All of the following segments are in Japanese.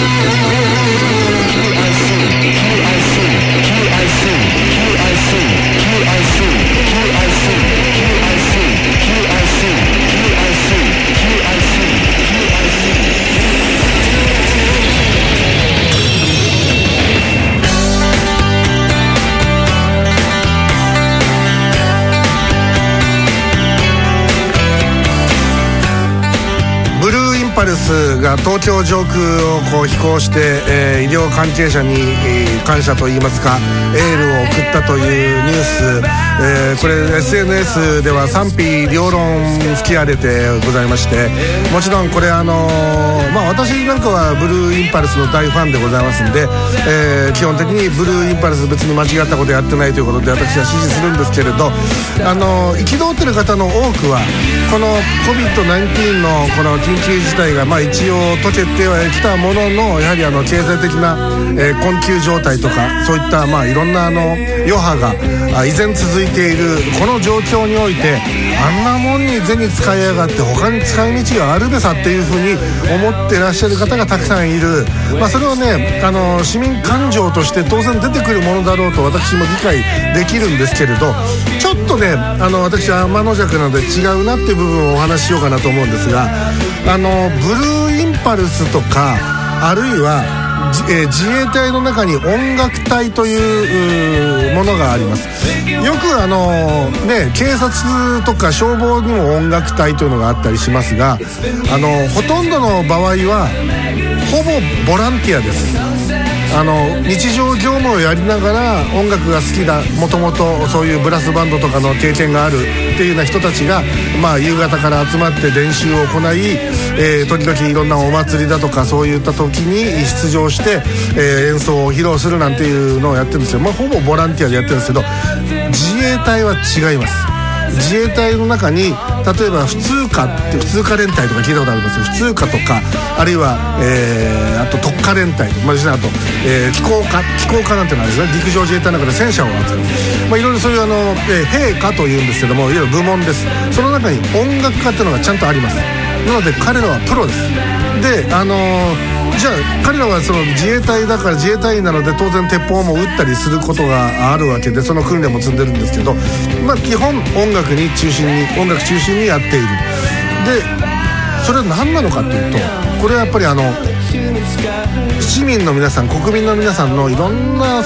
パルスが東京上空をこう飛行して、医療関係者に、感謝といいますかエールを送ったというニュース、これ SNS では賛否両論吹き荒れてございまして、もちろんこれ私なんかはブルーインパルスの大ファンでございますんで、基本的にブルーインパルス別に間違ったことやってないということで私は支持するんですけれど、憤ってる方の多くはこの COVID-19 のこの緊急事態が一応解けてはきたものの、やはり経済的な、困窮状態とかそういったいろんな余波が依然続いているこの状況において、あんなもんに銭使いやがって他に使い道があるべさっていうふうに思ってらっしゃる方がたくさんいる、それをね市民感情として当然出てくるものだろうと私も理解できるんですけれど、ちょっとね私は天の弱なので違うなっていう部分をお話ししようかなと思うんですが、ブルーインパルスとかあるいは自衛隊の中に音楽隊というものがあります。よく警察とか消防にも音楽隊というのがあったりしますが、ほとんどの場合はほぼボランティアです。日常業務をやりながら音楽が好きだ、もともとそういうブラスバンドとかの経験があるっていうような人たちが、夕方から集まって練習を行い、時々いろんなお祭りだとかそういった時に出場して、演奏を披露するなんていうのをやってるんですよ。ほぼボランティアでやってるんですけど、自衛隊は違います。自衛隊の中に例えば普通科連隊とか聞いたことありますよ。普通科とかあるいは、あと特科連隊とか、あと、機構科なんていうのはですね、陸上自衛隊の中で戦車を扱う、いろいろそういう兵科というんですけども、いわゆる部門です。その中に音楽科っていうのがちゃんとあります。なので彼らはプロです。でじゃあ彼らはその自衛隊だから自衛隊員なので当然鉄砲も撃ったりすることがあるわけで、その訓練も積んでるんですけど、基本音楽中心にやっている。でそれは何なのかというと、これはやっぱり市民の皆さん、国民の皆さんのいろんな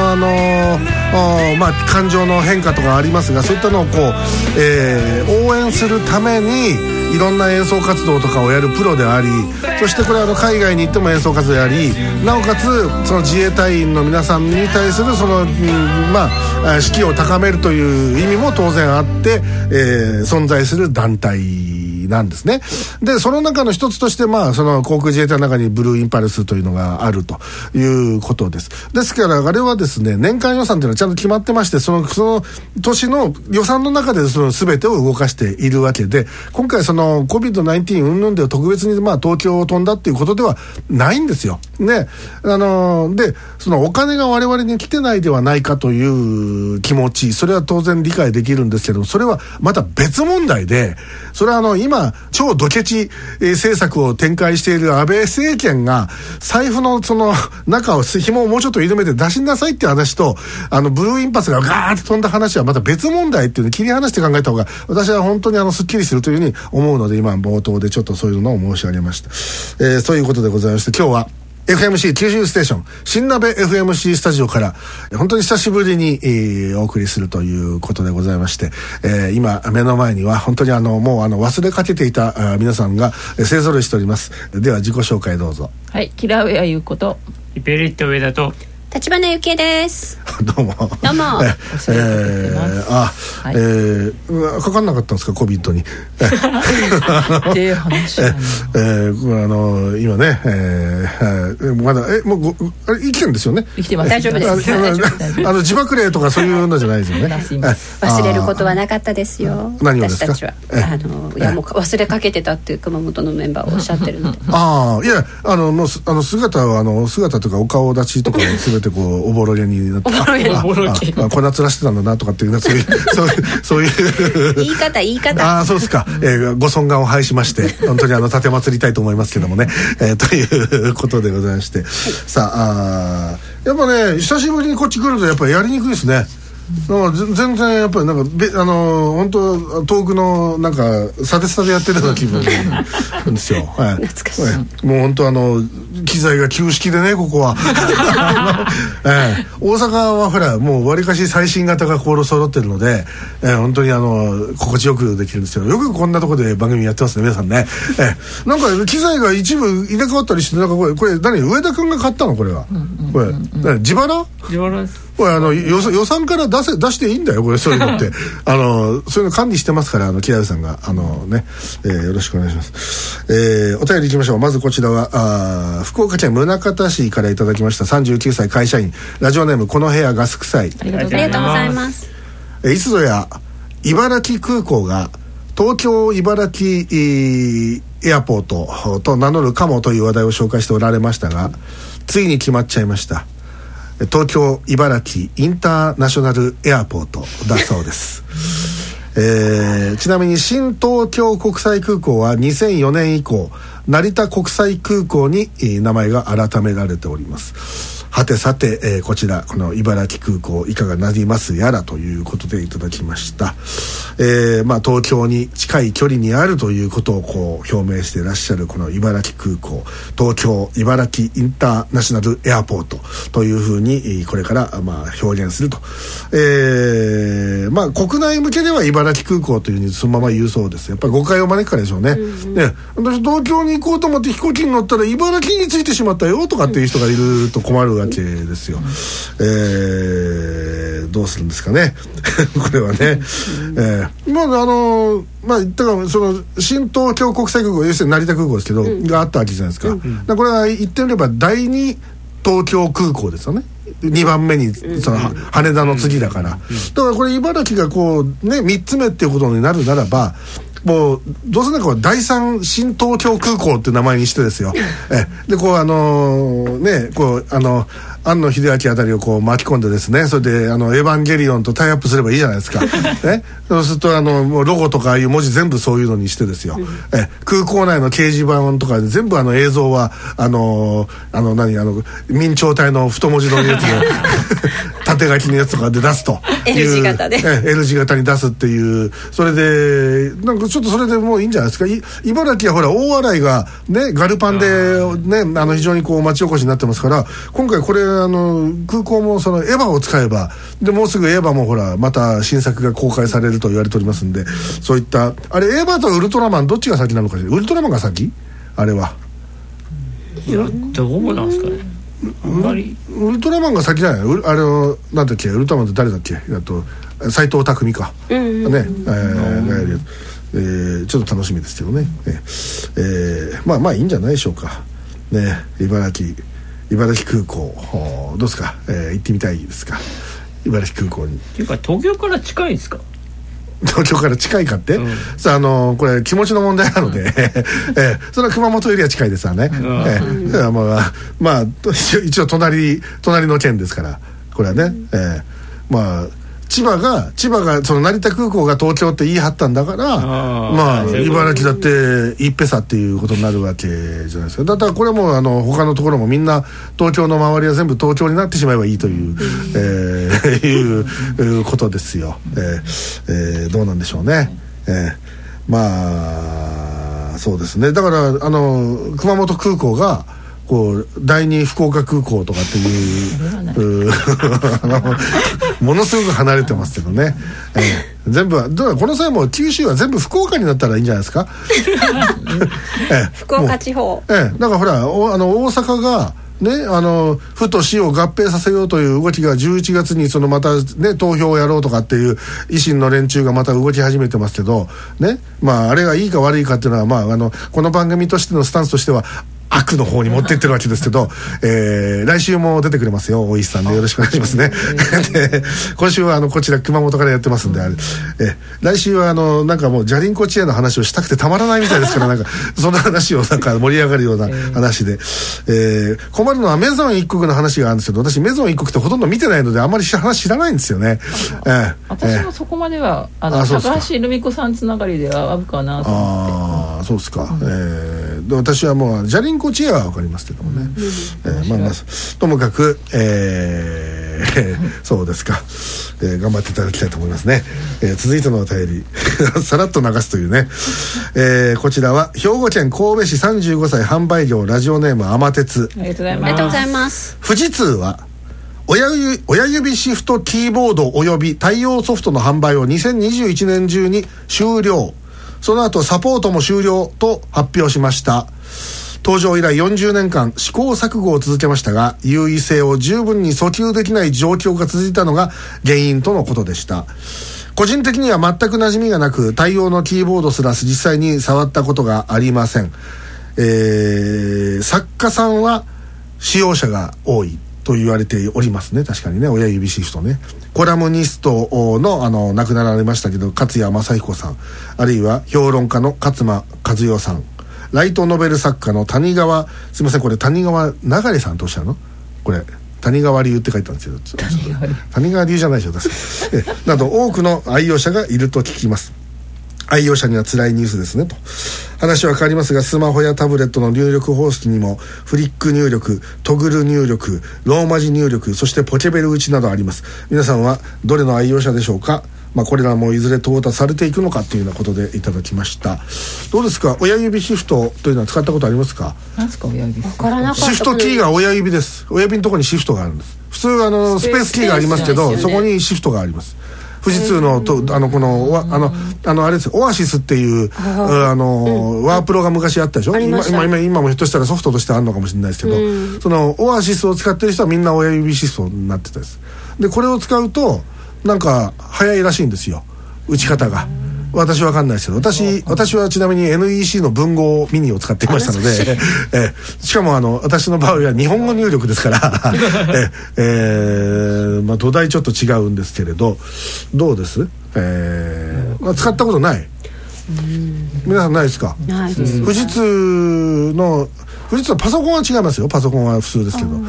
感情の変化とかありますが、そういったのを応援するためにいろんな演奏活動とかをやるプロであり、そしてこれ海外に行っても演奏活動やり、なおかつその自衛隊員の皆さんに対する士気を高めるという意味も当然あって、存在する団体なんですね。でその中の一つとして、その航空自衛隊の中にブルーインパルスというのがあるということです。ですからあれはですね、年間予算というのはちゃんと決まってまして、その年の予算の中でその全てを動かしているわけで、今回その COVID-19 云々では特別に東京を飛んだっていうことではないんですよ。ね、でそのお金が我々に来てないではないかという気持ち、それは当然理解できるんですけど、それはまた別問題で、それは今超ドケチ政策を展開している安倍政権が財布のその中を紐をもうちょっと緩めて出しなさいっていう話と、ブルーインパルスがガーッと飛んだ話はまた別問題っていうのを切り離して考えた方が私は本当にすっきりするというふうに思うので、今冒頭でちょっとそういうのを申し上げました。そういうことでございまして、今日はFMC 九州ステーション新鍋 FMC スタジオから本当に久しぶりに、お送りするということでございまして、今目の前には本当にもう忘れかけていた皆さんが勢ぞろいしております。では自己紹介どうぞ。 はい、キラウェアゆうことイペリット上田と立花ゆきえです。 どうもかかんなかったんですか COVID にっていう話今ね、まだもう生きてるんですよね。 生きてます。 大丈夫です。 自爆霊とかそういうのじゃないですよね。 忘れることはなかったですよ。 何をですか。 私たちはいやもう忘れかけてたっていう熊本のメンバーをおっしゃってるのでいや姿というかお顔立ちとかを全てこうおぼろげになっておぼろげこんな面してたんだなとかっていうそういう言い方そうですか、ご尊顔を拝しまして本当に立てまつりたいと思いますけどもね、ということでございまして、さあやっぱね久しぶりにこっち来るとやっぱりやりにくいですね。全然やっぱりなんか本当遠くのなんかサテスタでやってるような気分なんですよ。はい、 懐かしい。 もう本当機材が旧式でねここは、大阪はほらもうわりかし最新型が揃ってるので、本当に心地よくできるんですけど、よくこんなところで番組やってますね皆さんね。なんか機材が一部入れ替わったりして、なんかこれ何上田君が買ったのこれは、これ自腹です。これ予算から出していいんだよこれ、そういうのってそういうの管理してますから木田さんがね、よろしくお願いします。お便りいきましょう。まずこちらは福岡県宗像市からいただきました。39歳会社員、ラジオネームこの部屋ガス臭い。 ありがとうございます。 いつぞや茨城空港が東京茨城エアポートと名乗るかもという話題を紹介しておられましたが、ついに決まっちゃいました。東京茨城インターナショナルエアポートだそうです。ちなみに新東京国際空港は2004年以降成田国際空港に名前が改められております。はてさて、こちらこの茨城空港いかがなりますやらということでいただきました。東京に近い距離にあるということをこう表明していらっしゃるこの茨城空港、東京茨城インターナショナルエアポートというふうにこれから表現すると、国内向けでは茨城空港というふうにそのまま言うそうです。やっぱり誤解を招くからでしょうね。私東京に行こうと思って飛行機に乗ったら茨城に着いてしまったよとかっていう人がいると困るわけですよ。どうするんですかねこれはね。だからその新東京国際空港、要するに成田空港ですけど、があったわけじゃないですか。これは言ってみれば第二東京空港ですよね。2番目にその羽田の次だから、だからこれ茨城がこうね3つ目っていうことになるならば、もうどうせなんか第三新東京空港って名前にしてですよ。でこう庵野秀明あたりをこう巻き込んでですね、それでエヴァンゲリオンとタイアップすればいいじゃないですか。そうするともうロゴとかああいう文字全部そういうのにしてですよ。空港内の掲示板とかで全部映像は明朝体の太文字のやつを縦書きのやつとかで出すという L 字型で、 L 字型に出すっていう、それでなんかちょっとそれでもういいんじゃないですか。茨城はほら大洗がねガルパンでね非常にこう町おこしになってますから、今回これ空港もそのエヴァを使えばでもうすぐエヴァもほらまた新作が公開されると言われておりますんで、そういったエヴァとウルトラマンどっちが先なのかしら。ウルトラマンが先あれは。 いやどうなんですかね。 ウルトラマンが先じゃない。なんだっけウルトラマンって誰だっけ。斎藤工か、ねがやるちょっと楽しみですけどね。いいんじゃないでしょうかね。茨城空港どうですか。行ってみたいですか茨城空港に。 っていうか東京から近いですか。 東京から近いかって、さあこれ気持ちの問題なので、それは熊本よりは近いですわね。一応隣の県ですからこれはね。千葉がその成田空港が東京って言い張ったんだから、茨城だって一ぺさっていうことになるわけじゃないですか。だからこれも他のところもみんな東京の周りは全部東京になってしまえばいいという、いうことですよ。どうなんでしょうね。そうですね。だから熊本空港がこう第二福岡空港とかっていうものすごく離れてますけどね。全部はだからこの際も九州は全部福岡になったらいいんじゃないですか。 福岡地方。 だからほら大阪がね、府と市を合併させようという動きが11月にまたね投票をやろうとかっていう維新の連中がまた動き始めてますけどね。あれがいいか悪いかっていうのはこの番組としてのスタンスとしては悪の方に持ってってるわけですけど、来週も出てくれますよ、大石さんで、よろしくお願いしますね。で今週はこちら熊本からやってますんで、来週はなんかもうじゃりんこ知恵の話をしたくてたまらないみたいですからなんかそんな話をなんか盛り上がるような話で、困るのはメゾン一国の話があるんですけど、私メゾン一国ってほとんど見てないのであんまり話知らないんですよね。 私もそこまでは高橋留美子さんつながりではあるかなと思って。 そうですか。で私はもうじゃりんこ知恵は分かりますけどもね、ともかく、そうですか、頑張っていただきたいと思いますね。続いてのお便りさらっと流すというね、こちらは兵庫県神戸市35歳販売業ラジオネームアマテツ。 ありがとうございます。 富士通は親指シフトキーボードおよび対応ソフトの販売を2021年中に終了。その後サポートも終了と発表しました。登場以来40年間試行錯誤を続けましたが、優位性を十分に訴求できない状況が続いたのが原因とのことでした。個人的には全く馴染みがなく、対応のキーボードすら実際に触ったことがありません。作家さんは使用者が多いと言われておりますね。確かにね、親指シフトね。コラムニストの亡くなられましたけど勝谷正彦さん、あるいは評論家の勝間和代さん、ライトノベル作家の谷川、すいません、これ谷川流さんとおっしゃるの、これ谷川流って書いたんですよ。谷川流じゃないでしょ確かなど多くの愛用者がいると聞きます。愛用者には辛いニュースですねと。話は変わりますが、スマホやタブレットの入力方式にもフリック入力、トグル入力、ローマ字入力、そしてポケベル打ちなどあります。皆さんはどれの愛用者でしょうか。これらもいずれ淘汰されていくのかというようなことでいただきました。どうですか、親指シフトというのは使ったことありますか。 何ですか親指。 分からなかった。 シフトキーが親指です。親指のところにシフトがあるんです。普通スペースキーがありますけど、そこにシフトがあります。富士通のあれですよ、オアシスっていうワープロが昔あったでしょ。今もひょっとしたらソフトとしてあるのかもしれないですけど、そのオアシスを使ってる人はみんな親指シフトになってたです。でこれを使うとなんか早いらしいんですよ、打ち方が。私わかんないですけど、私はちなみに NEC の文豪ミニを使っていましたので、しかも私の場合は日本語入力ですから土台ちょっと違うんですけれど、どうです、使ったことない？皆さんないですか？ ないです。 富士通はパソコンは違いますよ。パソコンは普通ですけど、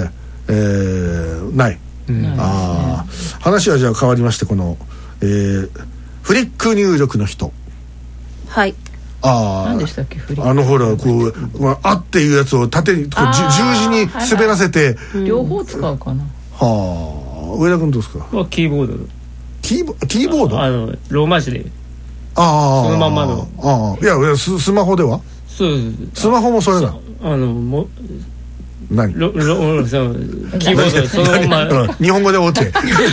ない。話はじゃあ変わりまして、この、フリック入力の人、 はい、 何でしたっけ、フリック。 ほらこうあっていうやつを縦にこう十字に滑らせて、 両方使うかな。 上田君どうですか。 キーボード。 キーボード、 ローマ字でそのまんまの。 いやスマホでは。 そうスマホもそれだ。何？キーボードそのまま日本語で OK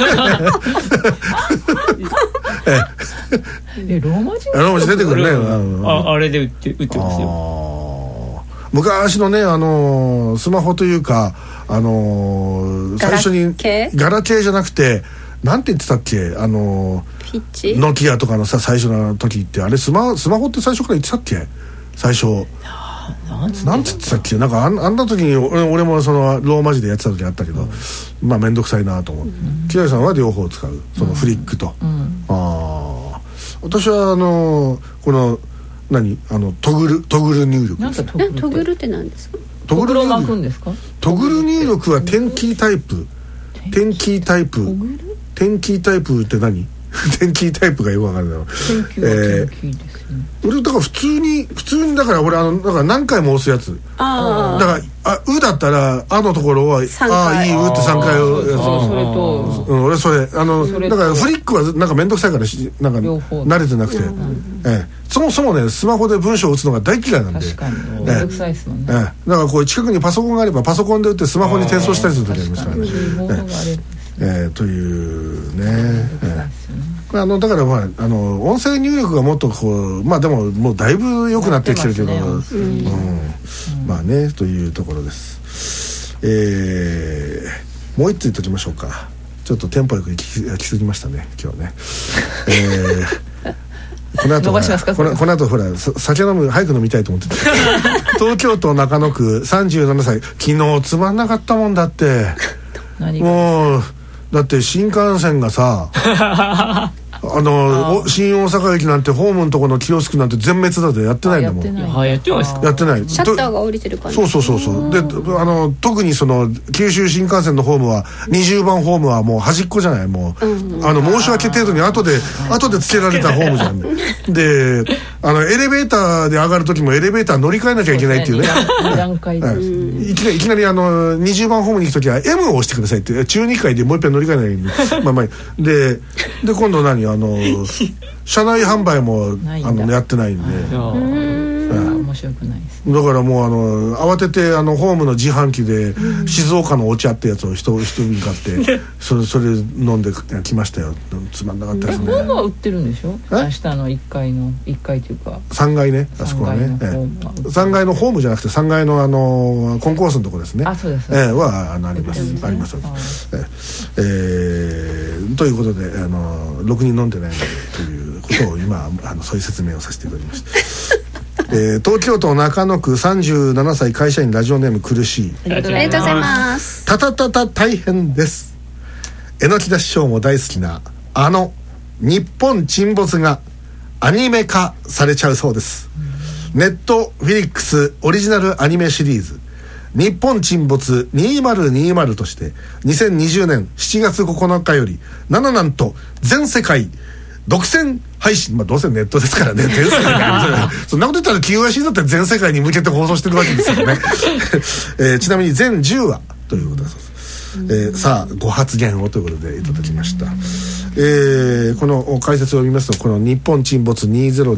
ローマ字？ ローマ字出てくるね。 あれで打ってますよ。 昔のねスマホというか最初にガラケーじゃなくてなんて言ってたっけ、 ピッチノキアとかのさ最初の時って、あれスマホって最初から言ってたっけ。最初なんつってたっけ。なんかあんな時に俺もそのローマ字でやってた時あったけど、めんどくさいなと思って。木谷さんは両方使う、そのフリックと。私はこのトグル入力。 トグルって何ですか。 トグルを巻くんですか。 トグル入力はテンキータイプ。テンキータイプって何？テンキータイプがよくわかるんだろう。俺だから普通にだから俺だから何回も押すやつ。だからうだったらのところはあいいうって3回俺それだからフリックはなんか面倒くさいからなんか慣れてなくて、そもそもねスマホで文章を打つのが大嫌いなんで。 確かに面倒くさいですもんね。 だからこう近くにパソコンがあればパソコンで打ってスマホに転送したりする時ありますからね。というね。だから音声入力がもっとこうでももうだいぶ良くなってきてるけど、まあねというところです。もう一つ言っときましょうか。ちょっとテンポよく行き過ぎましたね今日ね。 この後伸ばしますか。 この後ほら酒飲む早く飲みたいと思ってた東京都中野区37歳。昨日つまんなかったもんだって。 何がもうだって新幹線がさ新大阪駅なんてホームのところのキオスクなんて全滅だでやってないんだもん。 やってないですか。 やってない。 シャッターが降りてる感じ。 そうで特にその九州新幹線のホームは20番ホームはもう端っこじゃない。もう、申し訳程度に後でつけられたホームじゃんでエレベーターで上がる時もエレベーター乗り換えなきゃいけないっていうね。 段階でいきなり20番ホームに行く時は M を押してくださいって中2階でもう一遍乗り換えないんでで今度車内販売もやってないんで面白くないです。 だからもう慌ててホームの自販機で静岡のお茶ってやつを一瓶買ってそれ飲んできましたよ。つまんなかったですね。 ホームは売ってるんでしょ。下の1階というか 3階ね。あそこはね3階のホームじゃなくて3階のコンコースのとこですね。 そうです。 はあります。ということでろくに飲んでないということを今そういう説明をさせていただきました東京都中野区37歳会社員ラジオネーム苦しい。 ありがとうございます。 大変です。榎木田師匠も大好きな日本沈没がアニメ化されちゃうそうです。ネットフィリックスオリジナルアニメシリーズ日本沈没2020として2020年7月9日よりなんと全世界独占配信、どうせネットですからね全世界そんなこと言ったら QIC だって全世界に向けて放送してるわけですよねちなみに全10話ということだそうです。さあご発言をということでいただきました。この解説を見ますとこの日本沈没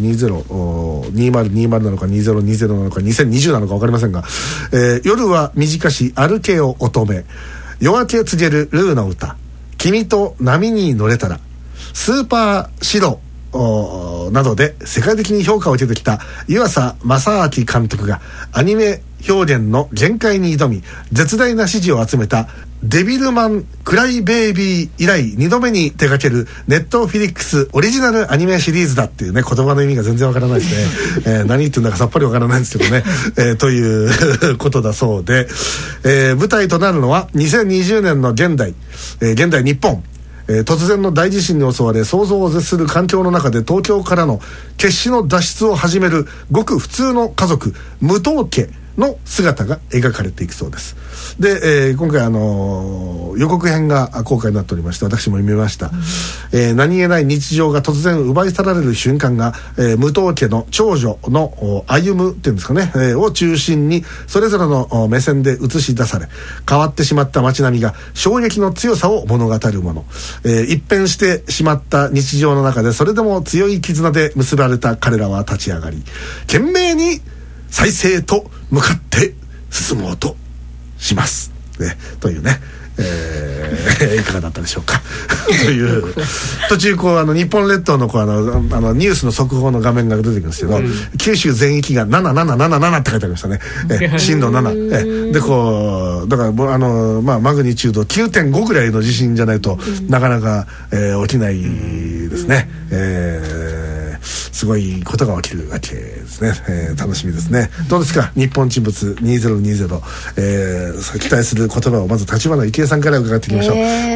2020なのか2020なのか2020なのか分かりませんが、夜は短し歩けよ乙女夜明け告げるルーの歌君と波に乗れたらスーパーシロなどで世界的に評価を受けてきた湯浅正明監督がアニメ表現の限界に挑み絶大な支持を集めたデビルマンクライベイビー以来2度目に手掛けるネットフィリックスオリジナルアニメシリーズだっていうね言葉の意味が全然わからないですね、何言ってんだかさっぱりわからないんですけどね、ということだそうで、舞台となるのは2020年の現代日本。突然の大地震に襲われ想像を絶する環境の中で東京からの決死の脱出を始めるごく普通の家族武藤家の姿が描かれていくそうです。で、今回予告編が公開になっておりまして私も見ました、何気ない日常が突然奪い去られる瞬間が、武藤家の長女の歩むっていうんですかね、を中心にそれぞれの目線で映し出され変わってしまった街並みが衝撃の強さを物語るもの、一変してしまった日常の中でそれでも強い絆で結ばれた彼らは立ち上がり懸命に再生と向かって進もうとします、というね、いかがだったでしょうかという途中日本列島のニュースの速報の画面が出てくるんですけど、九州全域が7777って書いてありましたね、震度7、でだからマグニチュード 9.5 ぐらいの地震じゃないと、なかなか、起きないですね。すごいことが起きるわけですね、楽しみですね。どうですか日本沈没2020、期待する言葉をまず立花郁恵さんから伺っていきましょう。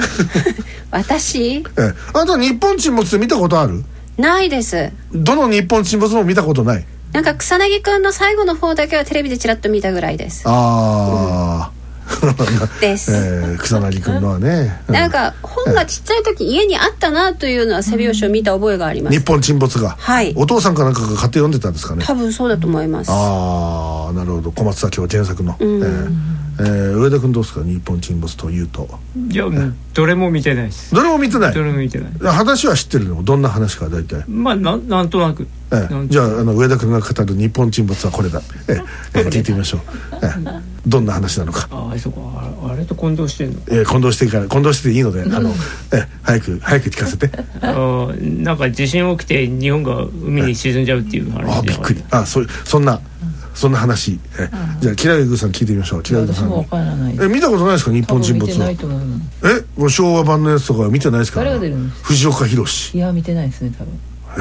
私、 あなた日本沈没見たことある？ ないです。 どの日本沈没も見たことない？ なんか草薙くんの最後の方だけはテレビでちらっと見たぐらいです。です、 草薙くんのはね、 なんか本がちっちゃい時家にあったなというのは背表紙を見た覚えがあります。 日本沈没が、お父さんかなんかが買って読んでたんですかね。 多分そうだと思います。 なるほど。小松左京原作の、上田君どうですか日本沈没というと。 いや、どれも見てないです。 どれも見てない。話は知ってるの？どんな話か大体。 なんとなく、 じゃあ上田君が語る日本沈没はこれだ、聞いてみましょう、どんな話なのか。 あれと混同してんの？ 混同していいので早く聞かせて。 なんか地震起きて日本が海に沈んじゃうっていう話。 びっくり。そんな話、じゃあキラリグさん聞いてみましょう。キラリグさんに見たことないですか日本沈没は。昭和版のやつとか見てないですか？ 誰が出るんですか？ 藤岡弘。 いや見てないですね多分。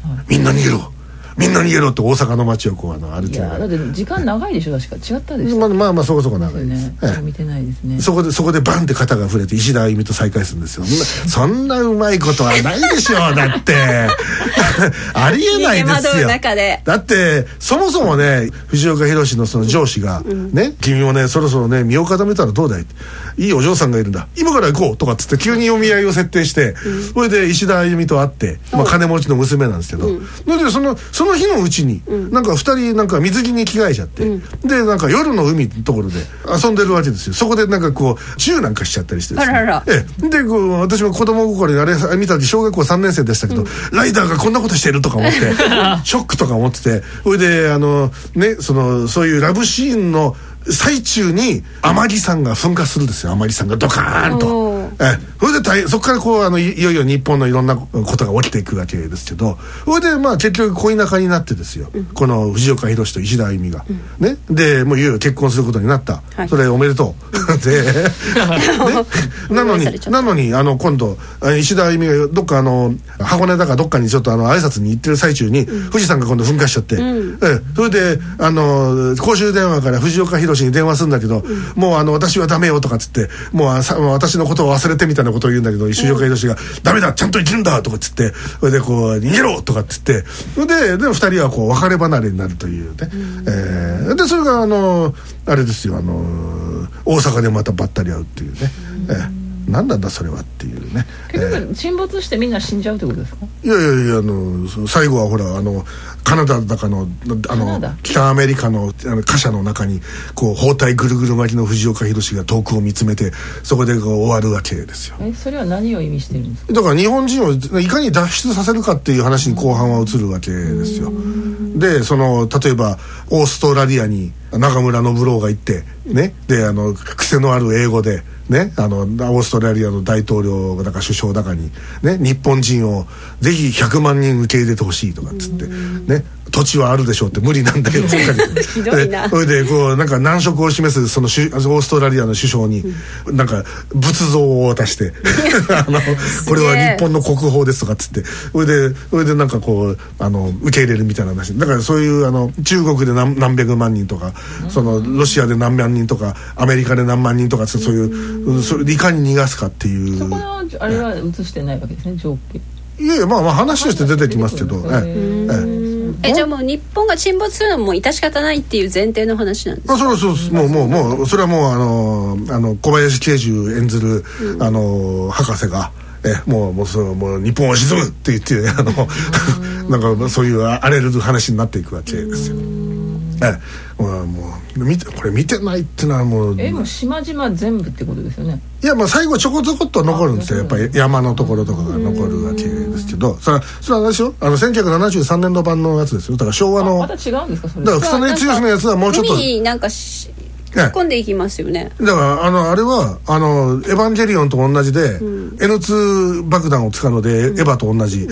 みんな逃げろみんな逃げろって大阪の街をこう歩きながら。 いやだって時間長いでしょ確か違ったでしょ。 まあそこそこ長いです。 見てないですね。 そこでバンって肩が触れて石田あゆみと再会するんですよ。そんなうまいことはないでしょうだってありえないですよ。だってそもそもね藤岡弘のその上司がね、君もねそろそろね身を固めたらどうだいいいお嬢さんがいるんだ今から行こうとかっつって急に読み合いを設定して、それで石田あゆみと会って、金持ちの娘なんですけど、でその日のうちに、なんか2人なんか水着に着替えちゃって、でなんか夜の海のところで遊んでるわけですよ。そこでなんかこうチューなんかしちゃったりしてですね。でこう私も子供心にあれ見た時小学校3年生でしたけど、ライダーがこんなことしてるとか思ってショックとか思ってて、それでねそういうラブシーンの最中に天城山が噴火するんですよ。天城山がドカーンと。それでそこからこういよいよ日本のいろんなことが起きていくわけですけど、それで結局恋仲になってですよ、この藤岡弘と石田あゆみが、ね、でもういよいよ結婚することになった、それおめでとうで、ね、なのに今度石田あゆみがどっか箱根だかどっかにちょっと挨拶に行ってる最中に、富士山が今度噴火しちゃって、それで公衆電話から藤岡弘に電話するんだけど、もう私はダメよとかっつって、もう私のことを忘れてみたいなことを言うんだけど、藤岡弘がダメだちゃんと生きるんだとかっつって、それでこう逃げろとかっつって、で2人はこう別れ離れになるというね、でそれがあれですよ、大阪でまたばったり会うっていうね、何なんだそれはっていうね。 結局沈没してみんな死んじゃうってことですか？ いや最後はほらカナダだかの北アメリカの貨車の中にこう包帯ぐるぐる巻きの藤岡弘が遠くを見つめて、そこでこう終わるわけですよ。 それは何を意味してるんですか？ だから日本人をいかに脱出させるかっていう話に後半は移るわけですよ。で例えばオーストラリアに中村信郎が行ってね、で癖のある英語でね、オーストラリアの大統領だか首相だかに、ね、日本人をぜひ100万人受け入れてほしいとかっつって、ね、土地はあるでしょうって無理なんだけどひどいな。 それでこうなんか難色を示すそのオーストラリアの首相になんか仏像を渡してこれは日本の国宝ですとかっつって、それでなんかこう受け入れるみたいな話だから、そういう中国で何百万人とか、ロシアで何万人とかアメリカで何万人とか、そういうそれいかに逃がすかっていう、 そこのあれは映してないわけですね、情景。 いやまあ話として出てきますけど、 じゃあもう日本が沈没するのも致し方ないっていう前提の話なんですか？ そうもうそれはもう小林慶寿演ずる博士がもう日本は沈むって言ってなんかそういう荒れる話になっていくわけですよ。もうこれ見てないってのはもう島々全部ってことですよね。 いや最後ちょこちょこっと残るんですよ。やっぱり山のところとかが残るわけですけど、それは何でしょう、1973年度版のやつですよ。だから昭和のまた違うんですかそれ。 だから草薙剛のやつはもうちょっと海になんか突っ込んでいきますよね。 だからあれはエヴァンゲリオンと同じで、N2 爆弾を使うので、エヴァと同じ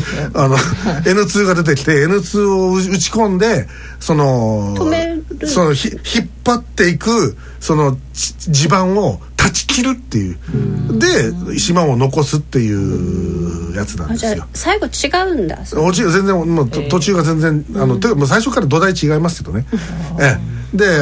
N2 が出てきて N2 を打ち込んで止める、 引っ張っていく地盤を断ち切るっていう、で島を残すっていうやつなんですよ。 じゃあ最後違うんだ。 全然もう途中が全然てかもう最初から土台違いますけどね。で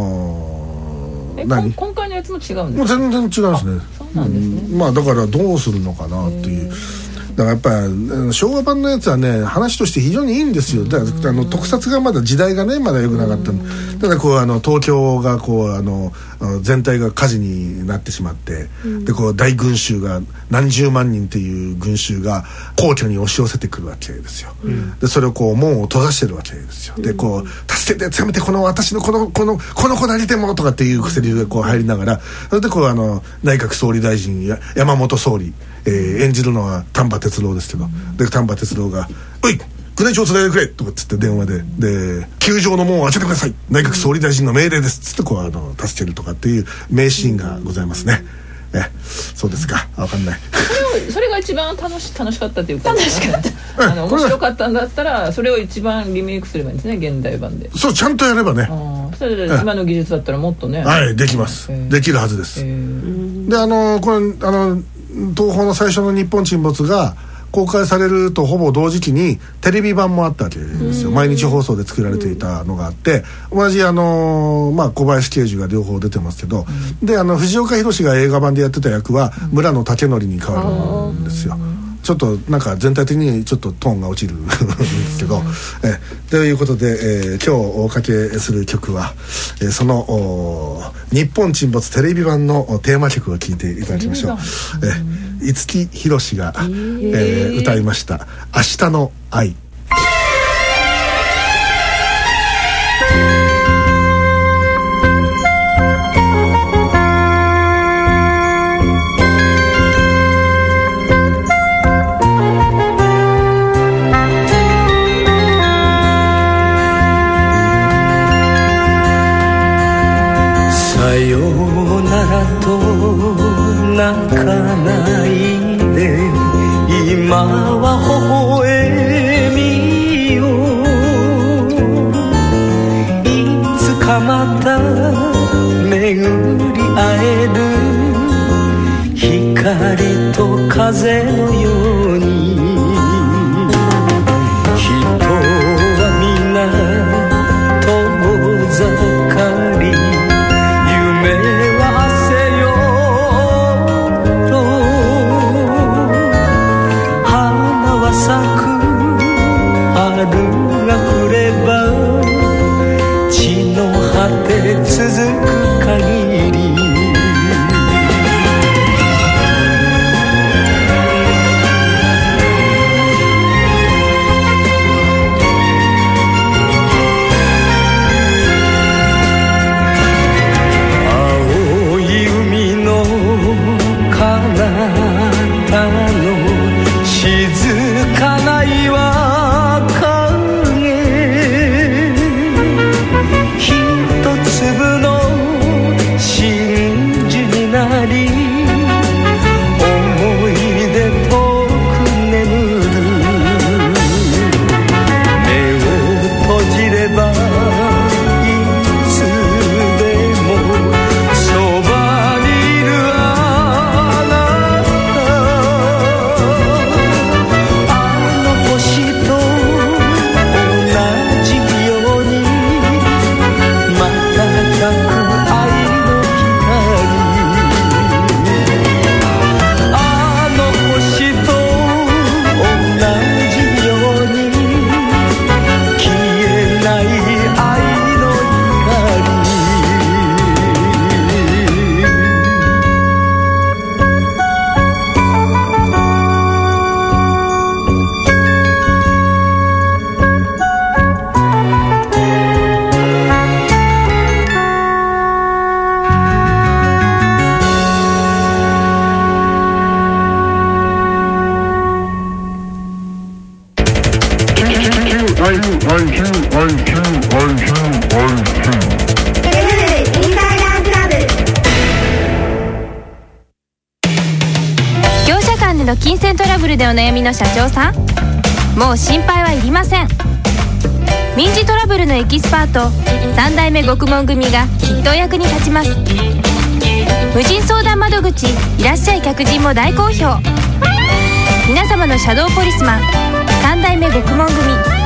何今回のやつも違うんですか？ もう全然違うんですね。 そうなんですね。 だからどうするのかなっていう。だからやっぱり昭和版のやつはね、話として非常にいいんですよ。だから特撮がまだ時代がねまだ良くなかった。ただこう東京がこう全体が火事になってしまって、でこう大群衆が何十万人っていう群衆が皇居に押し寄せてくるわけですよ。でそれをこう門を閉ざしてるわけですよ。でこう助けてせめて私のこの子なりでもとかっていう薬がこう入りながら、それでこう内閣総理大臣や山本総理、演じるのは丹波哲郎ですけど、で丹波哲郎が「おい宮内庁を伝えてくれ!」とかっつって電話で球場の門を開けてください、内閣総理大臣の命令ですっつってこう助けるとかっていう名シーンがございますね。そうですか、分かんない。 それが一番楽しかったっていうか、面白かったんだったらそれを一番リメイクすればいいんですね、現代版で。そうちゃんとやればね。それで今の技術だったらもっとね、できます。できるはずです。でこの東宝の最初の日本沈没が公開されるとほぼ同時期にテレビ版もあったわけですよ。毎日放送で作られていたのがあって、同じ小林慶寿が両方出てますけど、で藤岡弘が映画版でやってた役は村野武則に変わるんですよ。ちょっとなんか全体的にちょっとトーンが落ちるんですけど、ということで、今日おかけする曲は、その日本沈没テレビ版のテーマ曲を聴いていただきましょう。五木ひろしが、歌いました「明日の愛」。 さようならと泣かないで、今は微笑みよ。いつかまた巡り会える、光と風のように。人は皆遠ざかり、続く限り青い海の彼方の静かな岩影、粒の真珠になり、思い出遠く眠る。目を閉じればいつでもそばにいるあなた。あの星と同じように瞬く愛の光、あの星と同じように消えない愛の光。 業者間での金銭トラブルでお悩みの社長さん、もう心配はいりません。民事トラブルのエキスパート3代目獄門組がきっとお役に立ちます。無人相談窓口いらっしゃい客人も大好評。皆様のシャドーポリスマン3代目獄門組